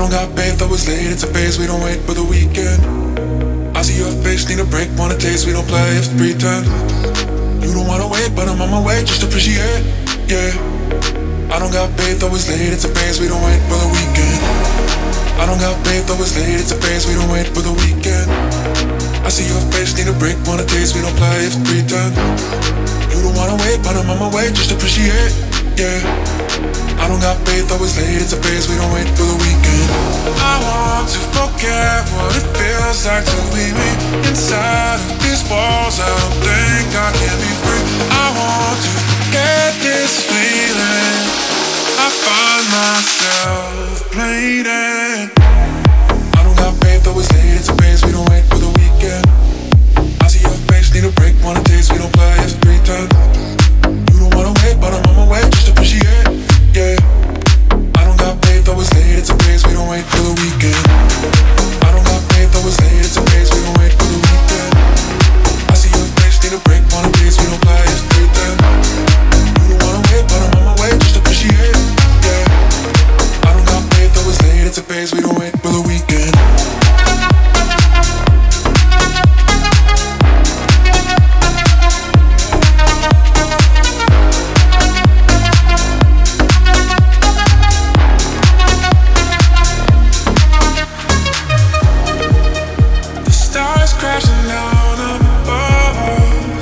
don't got faith, though it's late, it's a phase, we don't wait for the weekend. I see your face, need a break, wanna taste, we don't play if it's pretend. You don't wanna wait, but I'm on my way, just appreciate, yeah. I don't got faith, though it's late, it's a phase, we don't wait for the weekend. I don't got faith, though it's late, it's a phase, we don't wait for the weekend. I see your face, need a break, wanna taste, we don't play if it's pretend. You don't wanna wait, but I'm on my way, just appreciate, yeah. I don't got faith, though it's late, it's a phase, we don't wait for the weekend. I want to forget what it feels like to be me. Inside of these walls, I don't think I can be free. I want to forget this feeling. I find myself bleeding. I don't got faith, though it's late, it's a phase, we don't wait for the weekend. I see your face, need a break, wanna taste, we don't play if it's pretend. You don't wanna wait, but I'm on my way, just appreciate, yeah. I don't got faith, though it's late, it's a phase, we don't wait for the weekend. I don't got faith, though it's late, it's a phase, we don't wait for the weekend. I see your face, need a break, wanna taste, we don't play if it's pretend. You don't wanna wait, but I'm on my way, just appreciate, yeah. I don't got faith, though it's late, it's a phase, we don't wait for the weekend. Crashing down above us.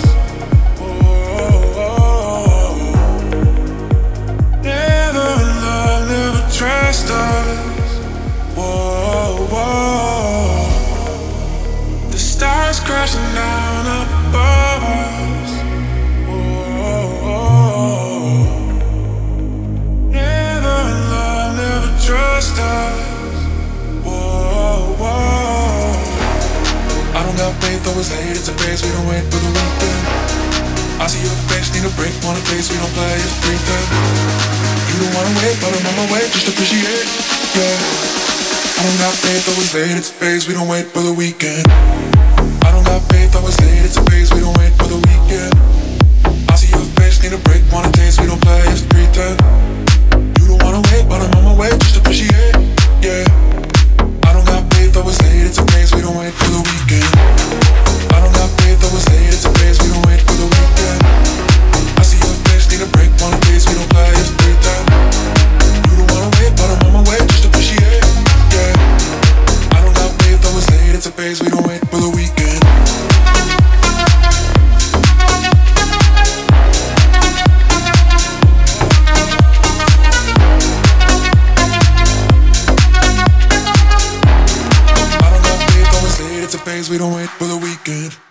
Never love, never trust us. The stars crashing down above us. Never love, never trust us. I don't got faith, though it's late, it's a phase, we don't wait for the weekend. I see your face, need a break, wanna taste, we don't play if it's pretend. You don't wanna wait, but I'm on my way, just appreciate, yeah. I don't got faith, though it's late, it's a phase, we don't wait for the weekend. I don't got faith, though it's late, it's a phase, we don't wait for the weekend. I see your face, need a break, wanna taste, we don't play if it's pretend. You don't wanna wait, but I'm on my way, just appreciate, yeah. I don't got faith, though it's late, it's a phase, we don't wait for the weekend. I don't got faith, though it's late, it's a phase, we don't wait for the weekend. I see your face, need a break, wanna taste, we don't play if it's pretend. You don't wanna wait, but I'm on my way, just appreciate, yeah. I don't got faith, though it's late, it's a phase, we don't wait for the weekend. It's a phase, we don't wait for the weekend.